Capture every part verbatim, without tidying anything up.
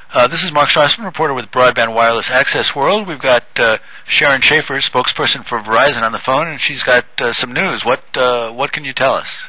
Uh, this is Mark Strassman, reporter with Broadband Wireless Access World. We've got uh, Sharon Schaefer, spokesperson for Verizon, on the phone, and she's got uh, some news. What uh, what can you tell us?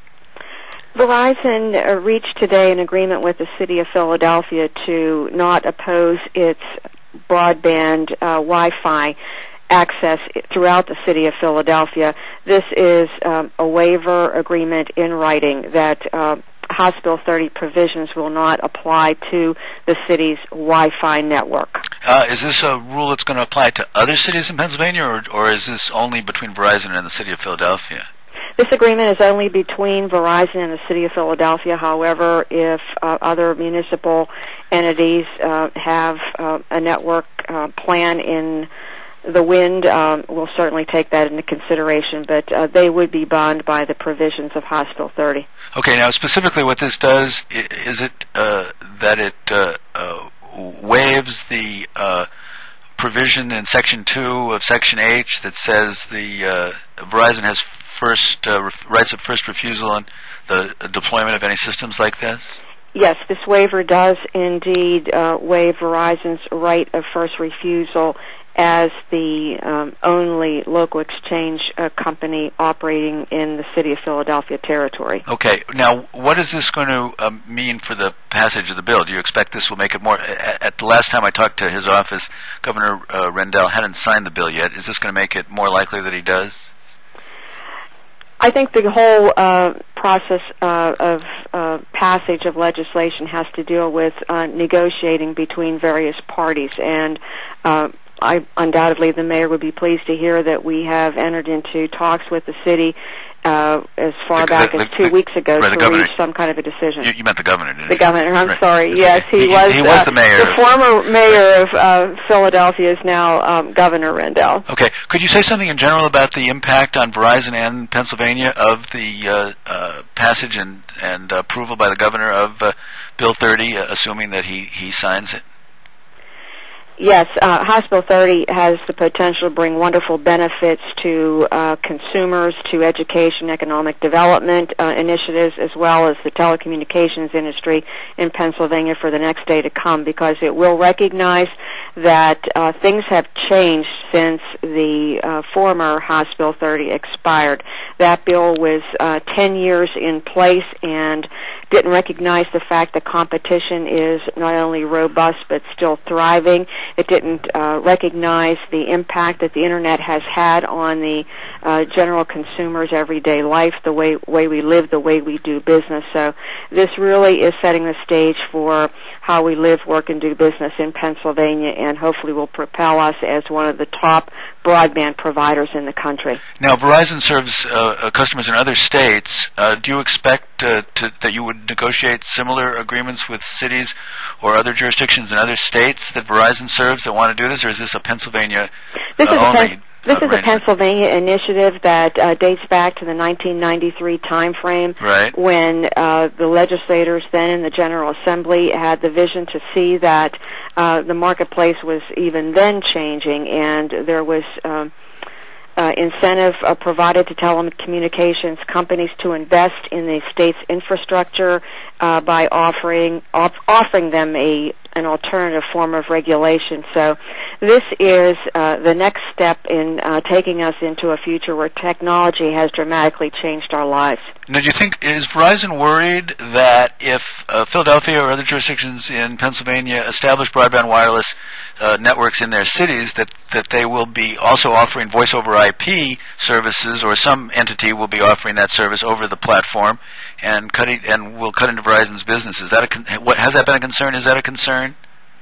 Verizon uh, reached today an agreement with the City of Philadelphia to not oppose its broadband uh, Wi-Fi access throughout the City of Philadelphia. This is um, a waiver agreement in writing that uh, House Bill thirty provisions will not apply to the city's Wi-Fi network. Uh, is this a rule that's going to apply to other cities in Pennsylvania, or, or is this only between Verizon and the City of Philadelphia? This agreement is only between Verizon and the City of Philadelphia. However, if uh, other municipal entities uh, have uh, a network uh, plan in the wind, um, we'll certainly take that into consideration, but uh, they would be bound by the provisions of House Bill thirty. Okay, now specifically what this does, is it uh, that it uh, uh, waives the uh, provision in Section two of Section H that says the uh, Verizon has first uh, ref- rights of first refusal on the deployment of any systems like this? Yes, this waiver does indeed uh, waive Verizon's right of first refusal as the um, only local exchange uh, company operating in the City of Philadelphia territory. Okay. Now, what is this going to uh, mean for the passage of the bill? Do you expect this will make it more... At, at the last time I talked to his office, Governor uh, Rendell hadn't signed the bill yet. Is this going to make it more likely that he does? I think the whole uh, process uh, of uh, passage of legislation has to deal with uh, negotiating between various parties, and uh, I, undoubtedly the mayor would be pleased to hear that we have entered into talks with the city uh, as far the, back the, as the, two weeks ago right, to reach some kind of a decision. You, you meant the governor, didn't the you? The governor, I'm right. sorry. It's, yes, he, he was, he was uh, the mayor. The former mayor of uh, Philadelphia is now um, Governor Rendell. Okay. Could you say something in general about the impact on Verizon and Pennsylvania of the uh, uh, passage and, and approval by the governor of uh, Bill thirty, uh, assuming that he, he signs it? Yes, uh, House Bill thirty has the potential to bring wonderful benefits to uh, consumers, to education, economic development uh, initiatives, as well as the telecommunications industry in Pennsylvania for the next day to come, because it will recognize that uh, things have changed since the uh, former House Bill thirty expired. That bill was uh, ten years in place and didn't recognize the fact that competition is not only robust but still thriving. It didn't uh, recognize the impact that the Internet has had on the uh, general consumer's everyday life, the way, way we live, the way we do business. So this really is setting the stage for how we live, work, and do business in Pennsylvania, and hopefully will propel us as one of the top broadband providers in the country. Now, Verizon serves uh, customers in other states. Uh, do you expect uh, to, that you would negotiate similar agreements with cities or other jurisdictions in other states that Verizon serves that want to do this, or is this a Pennsylvania this uh, is only? A Pen- This is a Pennsylvania initiative that uh, dates back to the nineteen ninety-three timeframe, right, when uh, the legislators then in the General Assembly had the vision to see that uh, the marketplace was even then changing, and there was um, uh, incentive uh, provided to telecommunications companies to invest in the state's infrastructure uh, by offering off- offering them a an alternative form of regulation. So this is uh, the next step in uh, taking us into a future where technology has dramatically changed our lives. Now, do you think, is Verizon worried that if uh, Philadelphia or other jurisdictions in Pennsylvania establish broadband wireless uh, networks in their cities, that, that they will be also offering voice over I P services, or some entity will be offering that service over the platform and cutting and will cut into Verizon's business? Is that a con- what, has that been a concern? Is that a concern?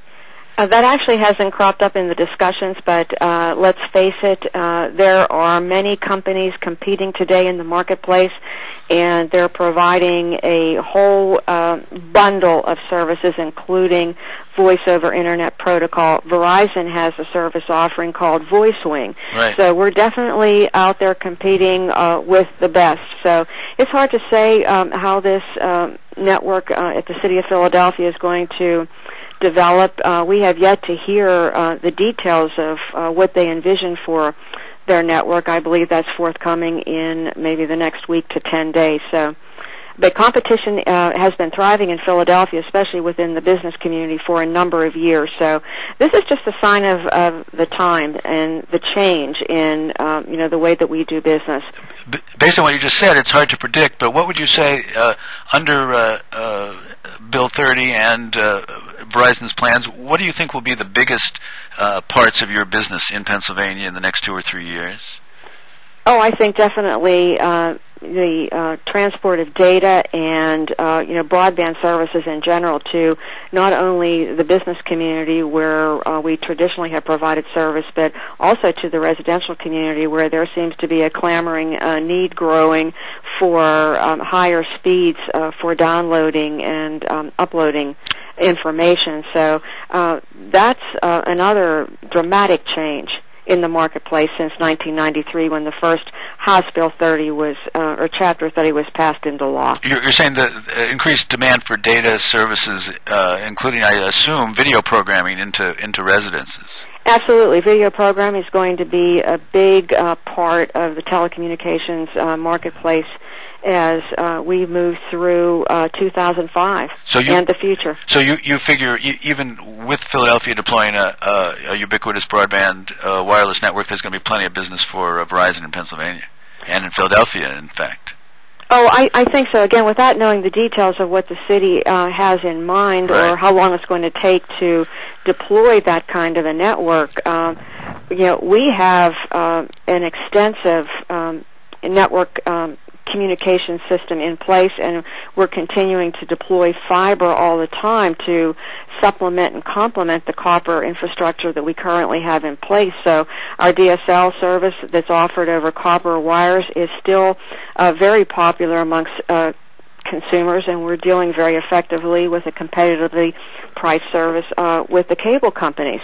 Uh, that actually hasn't cropped up in the discussions, but uh, let's face it, uh, there are many companies competing today in the marketplace, and they're providing a whole uh, bundle of services, including voice over Internet protocol. Verizon has a service offering called VoiceWing. Right. So we're definitely out there competing uh, with the best. So it's hard to say um, how this uh, network uh, at the City of Philadelphia is going to develop. Uh, we have yet to hear uh, the details of uh, what they envision for their network. I believe that's forthcoming in maybe the next week to ten days. So but competition uh, has been thriving in Philadelphia, especially within the business community, for a number of years. So this is just a sign of, of the time and the change in um, you know the way that we do business. Based on what you just said, it's hard to predict. But what would you say uh, under uh, uh, Bill thirty and uh, Verizon's plans? What do you think will be the biggest uh, parts of your business in Pennsylvania in the next two or three years? Oh, I think definitely uh, the uh, transport of data and uh, you know broadband services in general to not only the business community where uh, we traditionally have provided service, but also to the residential community where there seems to be a clamoring uh, need growing for um, higher speeds uh, for downloading and um, uploading information. So uh, that's uh, another dramatic change in the marketplace since nineteen ninety-three, when the first House Bill thirty was, uh, or Chapter thirty was passed into law. You're, you're saying the uh, increased demand for data services, uh, including, I assume, video programming into into residences. Absolutely. Video programming is going to be a big uh, part of the telecommunications uh, marketplace as uh, we move through uh, two thousand five so you, and the future. So you, you figure e- even with Philadelphia deploying a, a, a ubiquitous broadband uh, wireless network, there's going to be plenty of business for uh, Verizon in Pennsylvania and in Philadelphia, in fact. Oh, I, I think so. Again, without knowing the details of what the city uh, has in mind right. or how long it's going to take to deploy that kind of a network, um, you know, we have uh, an extensive um, network um, communication system in place, and we're continuing to deploy fiber all the time to supplement and complement the copper infrastructure that we currently have in place. So our D S L service that's offered over copper wires is still uh, very popular amongst uh, consumers, and we're dealing very effectively with a competitively priced service uh, with the cable companies.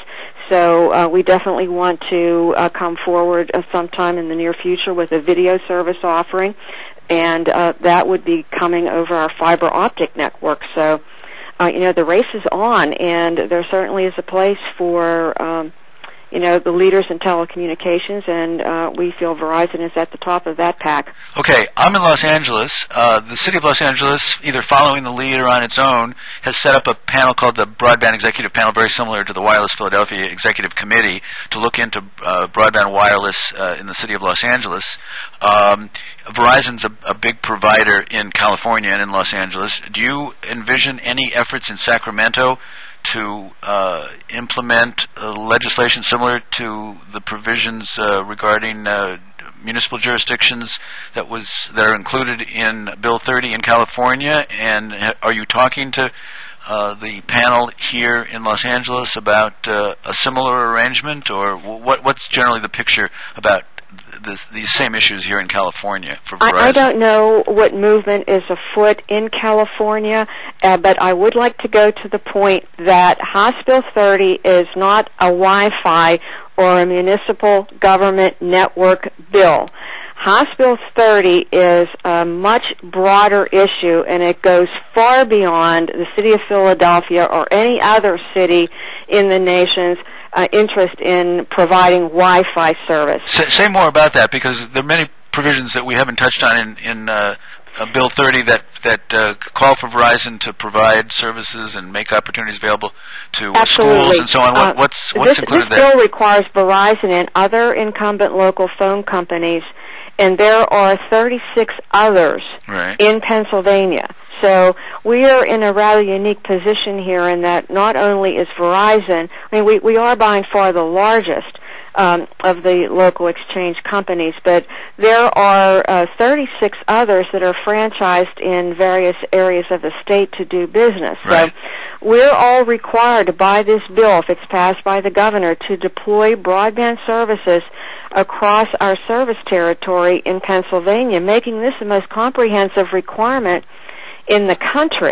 So uh, we definitely want to uh, come forward uh, sometime in the near future with a video service offering, and uh, that would be coming over our fiber optic network. So, uh, you know, the race is on, and there certainly is a place for, um, you know, the leaders in telecommunications, and uh, we feel Verizon is at the top of that pack. Okay, I'm in Los Angeles. Uh, the city of Los Angeles, either following the lead or on its own, has set up a panel called the Broadband Executive Panel, very similar to the Wireless Philadelphia Executive Committee, to look into uh, broadband wireless uh, in the city of Los Angeles. Um, Verizon's a, a big provider in California and in Los Angeles. Do you envision any efforts in Sacramento to uh, implement uh, legislation similar to the provisions uh, regarding uh, municipal jurisdictions that was that are included in Bill thirty in California? And ha- are you talking to uh, the panel here in Los Angeles about uh, a similar arrangement, or what, what's generally the picture about the, these same issues here in California for Verizon? I, I don't know what movement is afoot in California, uh, but I would like to go to the point that House Bill thirty is not a Wi-Fi or a municipal government network bill. House Bill thirty is a much broader issue, and it goes far beyond the city of Philadelphia or any other city in the nation's Uh, interest in providing Wi-Fi service. Say, say more about that, because there are many provisions that we haven't touched on in, in uh, uh, Bill thirty that that uh, call for Verizon to provide services and make opportunities available to uh, schools and so on. What, uh, what's what's this, included this there? This bill requires Verizon and other incumbent local phone companies, and there are thirty-six others right. in Pennsylvania. So we are in a rather unique position here in that not only is Verizon, I mean, we, we are by far the largest um, of the local exchange companies, but there are uh, thirty-six others that are franchised in various areas of the state to do business. Right. So we're all required by this bill, if it's passed by the governor, to deploy broadband services across our service territory in Pennsylvania, making this the most comprehensive requirement in the country.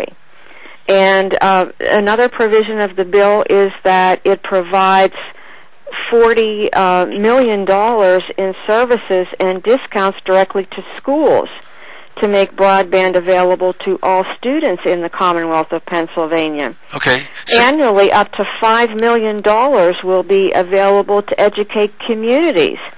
And uh, another provision of the bill is that it provides forty uh, million dollars in services and discounts directly to schools to make broadband available to all students in the Commonwealth of Pennsylvania. Okay. So annually, up to five million dollars will be available to educate communities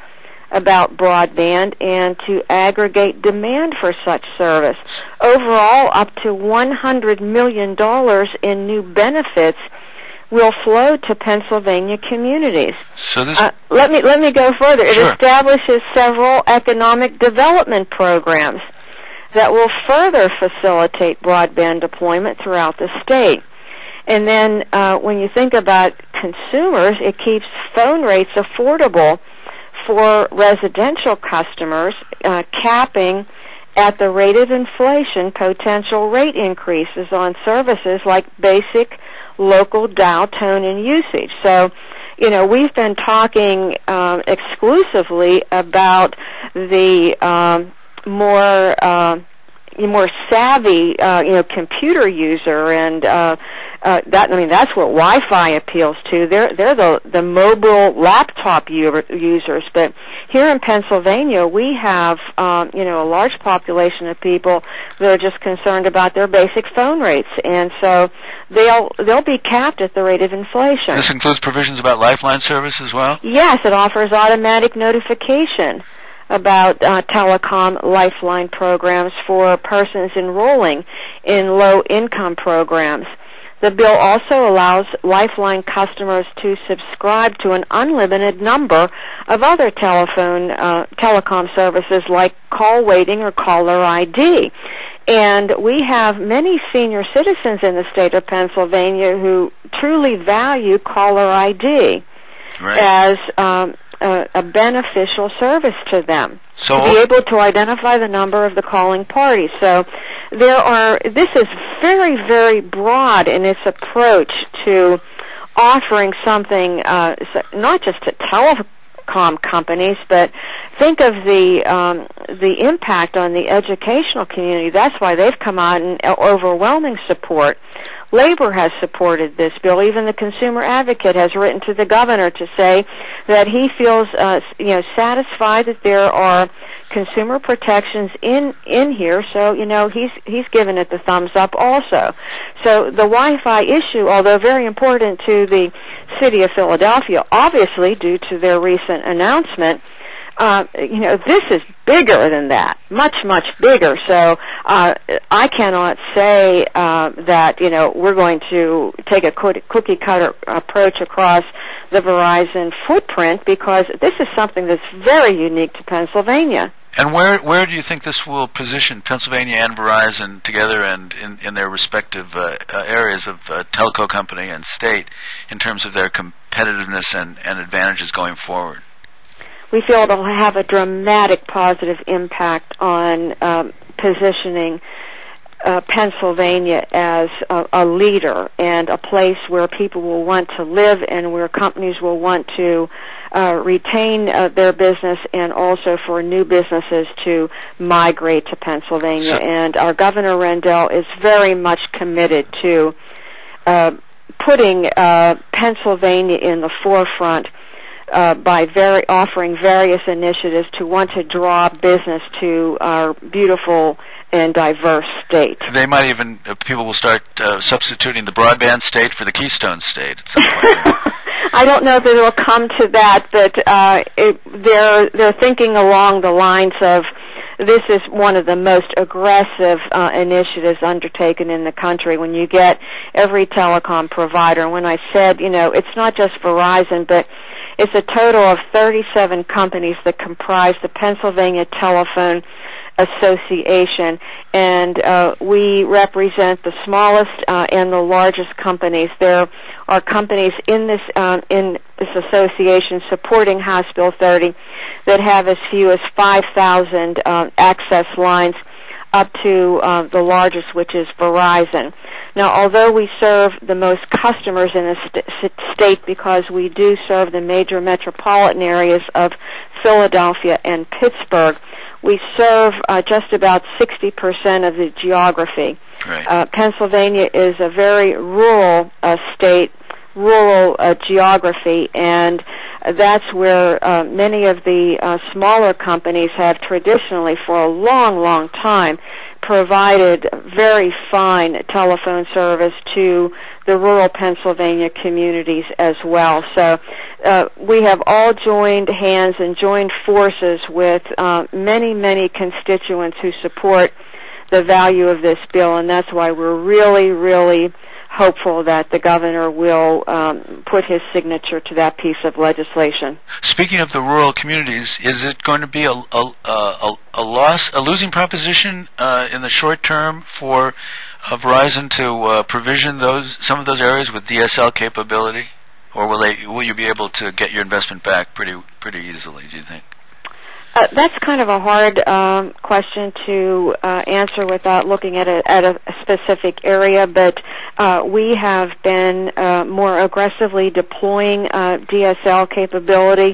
about broadband and to aggregate demand for such service. Overall, up to one hundred million dollars in new benefits will flow to Pennsylvania communities. So this uh, let me let me go further. It Sure. establishes several economic development programs that will further facilitate broadband deployment throughout the state. And then uh, when you think about consumers, it keeps phone rates affordable for residential customers, uh, capping at the rate of inflation potential rate increases on services like basic local dial tone and usage. So, you know, we've been talking um, exclusively about the um, more uh, more savvy, uh, you know, computer user, and uh, uh, that I mean that's what Wi-Fi appeals to. They're they're the the mobile laptop u- users, but here in Pennsylvania, we have, um, you know, a large population of people that are just concerned about their basic phone rates, and so they'll they'll be capped at the rate of inflation. this includes provisions about Lifeline service as well? Yes, it offers automatic notification about uh, telecom lifeline programs for persons enrolling in low-income programs. The bill also allows Lifeline customers to subscribe to an unlimited number of other telephone uh, telecom services like call waiting or caller I D. And we have many senior citizens in the state of Pennsylvania who truly value caller I D Right. as um, a, a beneficial service to them, So to be able to identify the number of the calling party. So there are, this is very, very broad in its approach to offering something, uh, not just to telecom companies, but think of the um, the impact on the educational community. That's why they've come out in overwhelming support. Labor has supported this bill. Even the Consumer Advocate has written to the governor to say that he feels, uh, you know, satisfied that there are consumer protections in in here. So, you know, he's he's given it the thumbs up also. So the Wi-Fi issue, although very important to the city of Philadelphia, obviously due to their recent announcement, Uh, you know, this is bigger than that, much, much bigger. So uh, I cannot say uh, that, you know, we're going to take a cookie-cutter approach across the Verizon footprint, because this is something that's very unique to Pennsylvania. And where where do you think this will position Pennsylvania and Verizon together and in, in their respective uh, uh, areas of uh, telco company and state in terms of their competitiveness and, and advantages going forward? We feel it'll have a dramatic positive impact on um, positioning uh, Pennsylvania as a, a leader and a place where people will want to live and where companies will want to uh, retain uh, their business, and also for new businesses to migrate to Pennsylvania. So, and our Governor Rendell is very much committed to uh, putting uh, Pennsylvania in the forefront Uh, by very offering various initiatives to want to draw business to our beautiful and diverse state. They might even, uh, people will start uh, substituting the broadband state for the Keystone State at some point. I don't know that it'll come to that, but uh, it, they're they're thinking along the lines of, this is one of the most aggressive uh, initiatives undertaken in the country. When you get every telecom provider, and when I said, you know, it's not just Verizon, but it's a total of thirty-seven companies that comprise the Pennsylvania Telephone Association, and uh, we represent the smallest uh, and the largest companies. There are companies in this um, in this association supporting House Bill thirty that have as few as five thousand um, access lines, up to uh, the largest, which is Verizon. Now, although we serve the most customers in the st- state because we do serve the major metropolitan areas of Philadelphia and Pittsburgh, we serve uh, just about sixty percent of the geography. Right. Uh, Pennsylvania is a very rural uh, state, rural uh, geography, and that's where uh, many of the uh, smaller companies have traditionally, for a long, long time, provided very fine telephone service to the rural Pennsylvania communities as well. So uh, we have all joined hands and joined forces with uh, many, many constituents who support the value of this bill, and that's why we're really, really hopeful that the governor will um, put his signature to that piece of legislation. Speaking of the rural communities, is it going to be a, a, a, a loss, a losing proposition uh, in the short term for uh, Verizon to uh, provision those some of those areas with D S L capability, or will they will you be able to get your investment back pretty pretty easily? Do you think? Uh, that's kind of a hard um, question to uh, answer without looking at a, at a specific area, but uh, we have been uh, more aggressively deploying uh, D S L capability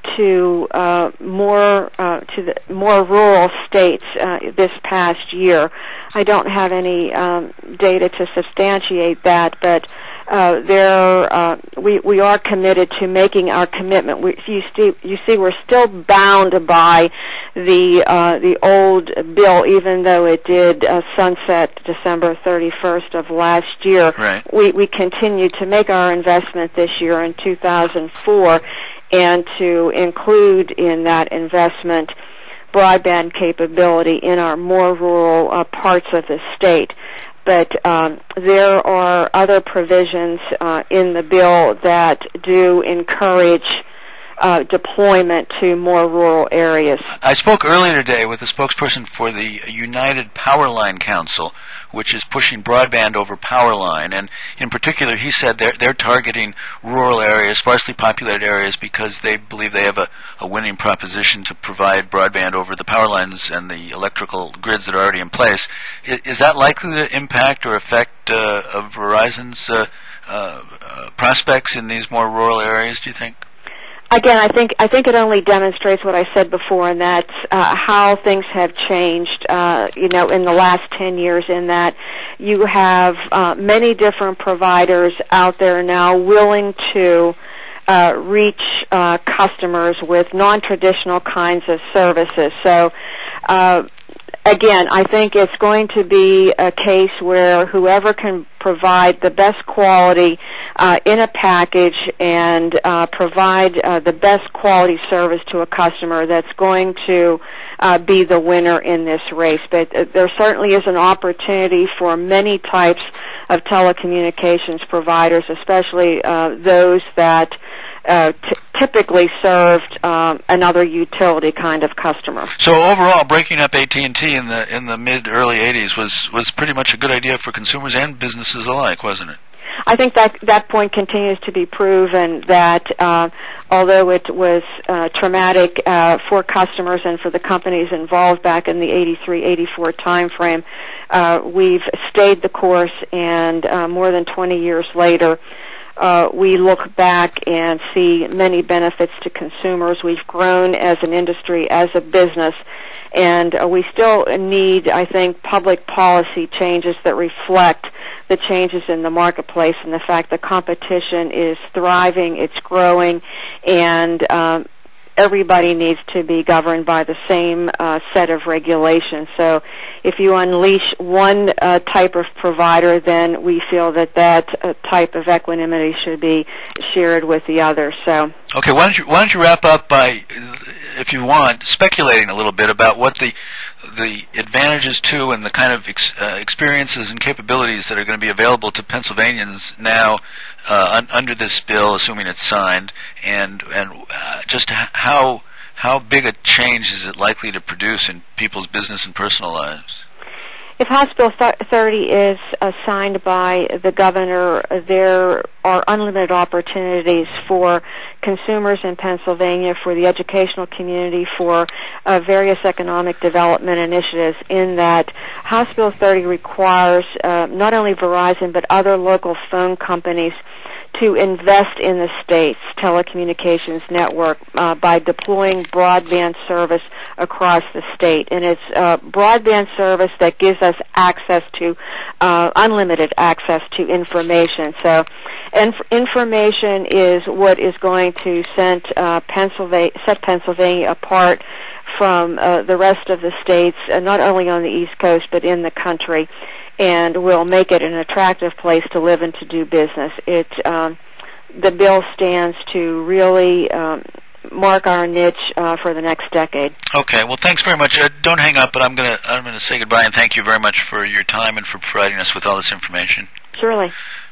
to uh, more uh, to the more rural states uh, this past year. I don't have any um, data to substantiate that, but Uh, there, uh, we we are committed to making our commitment. We, you, see, you see, we're still bound by the uh, the old bill, even though it did uh, sunset December thirty-first of last year. Right. We we continue to make our investment this year in two thousand four, and to include in that investment broadband capability in our more rural uh, parts of the state. But um, there are other provisions uh, in the bill that do encourage uh, deployment to more rural areas. I spoke earlier today with a spokesperson for the United Powerline Council, which is pushing broadband over Powerline, and in particular he said they're, they're targeting rural areas, sparsely populated areas, because they believe they have a, a winning proposition to provide broadband over the power lines and the electrical grids that are already in place. Is, is that likely to impact or affect uh, of Verizon's uh, uh, uh, prospects in these more rural areas, do you think? Again, I think I think it only demonstrates what I said before, and that's uh, how things have changed. Uh, you know, in the last ten years, in that you have uh, many different providers out there now willing to uh, reach uh, customers with non-traditional kinds of services. So. Uh, Again, I think it's going to be a case where whoever can provide the best quality uh, in a package and uh, provide uh, the best quality service to a customer, that's going to uh, be the winner in this race. But uh, there certainly is an opportunity for many types of telecommunications providers, especially uh, those that Uh, t- typically served um, another utility kind of customer. So overall, breaking up A T and T in the in the mid early eighties was was pretty much a good idea for consumers and businesses alike, wasn't it? I think that that point continues to be proven, that uh, although it was uh, traumatic uh, for customers and for the companies involved back in the eighty-three eighty-four time frame, uh, we've stayed the course, and uh, more than twenty years later, Uh, we look back and see many benefits to consumers. We've grown as an industry, as a business, and uh, we still need, I think, public policy changes that reflect the changes in the marketplace and the fact that competition is thriving, it's growing, and um, everybody needs to be governed by the same uh, set of regulations. So if you unleash one uh, type of provider, then we feel that that uh, type of equanimity should be shared with the other. So, okay, why don't you why don't you wrap up by, if you want, speculating a little bit about what the the advantages to and the kind of ex, uh, experiences and capabilities that are going to be available to Pennsylvanians now uh, un, under this bill, assuming it's signed, and and uh, just how how big a change is it likely to produce in people's business and personal lives? If House Bill thirty is uh, signed by the governor, there are unlimited opportunities for consumers in Pennsylvania, for the educational community, for uh, various economic development initiatives, in that House Bill thirty requires uh, not only Verizon but other local phone companies to invest in the state's telecommunications network uh, by deploying broadband service across the state. And it's uh, broadband service that gives us access to, uh, unlimited access to information. So inf- information is what is going to send, uh, Pennsylvania, set Pennsylvania apart from uh, the rest of the states, uh, not only on the East Coast but in the country, and will make it an attractive place to live and to do business. It um, the bill stands to really um, mark our niche uh, for the next decade. Okay. Well, thanks very much. Uh, don't hang up, but I'm gonna I'm gonna say goodbye and thank you very much for your time and for providing us with all this information. Surely.